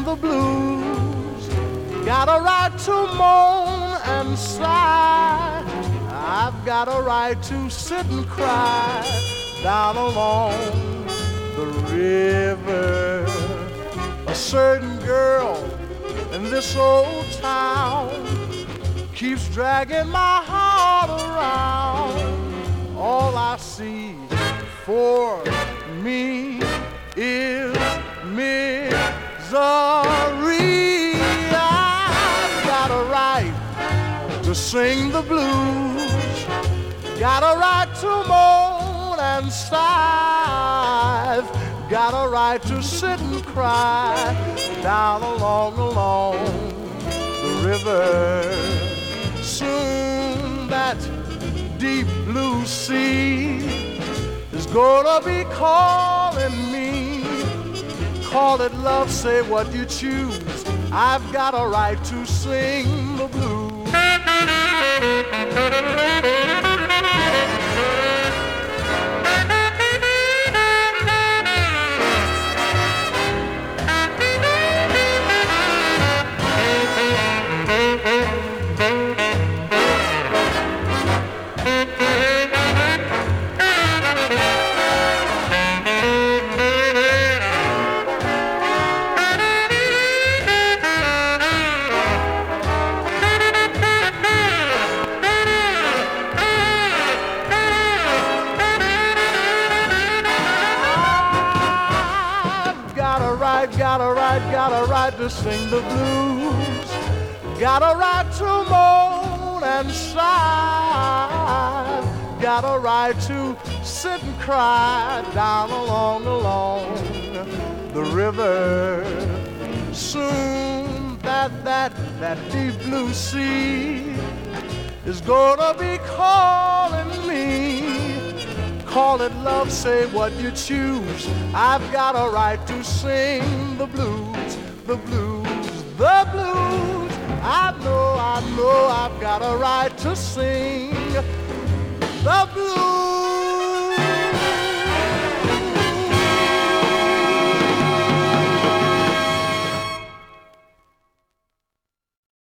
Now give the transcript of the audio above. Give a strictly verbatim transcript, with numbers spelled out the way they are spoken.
the blues. Got a right to moan and sigh. I've got a right to sit and cry down along the river. A certain girl in this old town keeps dragging my heart around. All I see for me is misery. I've got a right to sing the blues, got a right to moan and sigh, I've got a right to sit and cry down along, along the river. Soon that deep blue sea is gonna be calling me. Call it love, say what you choose. I've got a right to sing the blues. Got a right, got a right to sing the blues. Got a right to moan and sigh. Got a right to sit and cry down along, along the river. Soon that, that, that deep blue sea is gonna be calling me. Call it love, say what you choose. I've got a right to sing the blues, the blues, the blues. I know, I know I've got a right to sing the blues.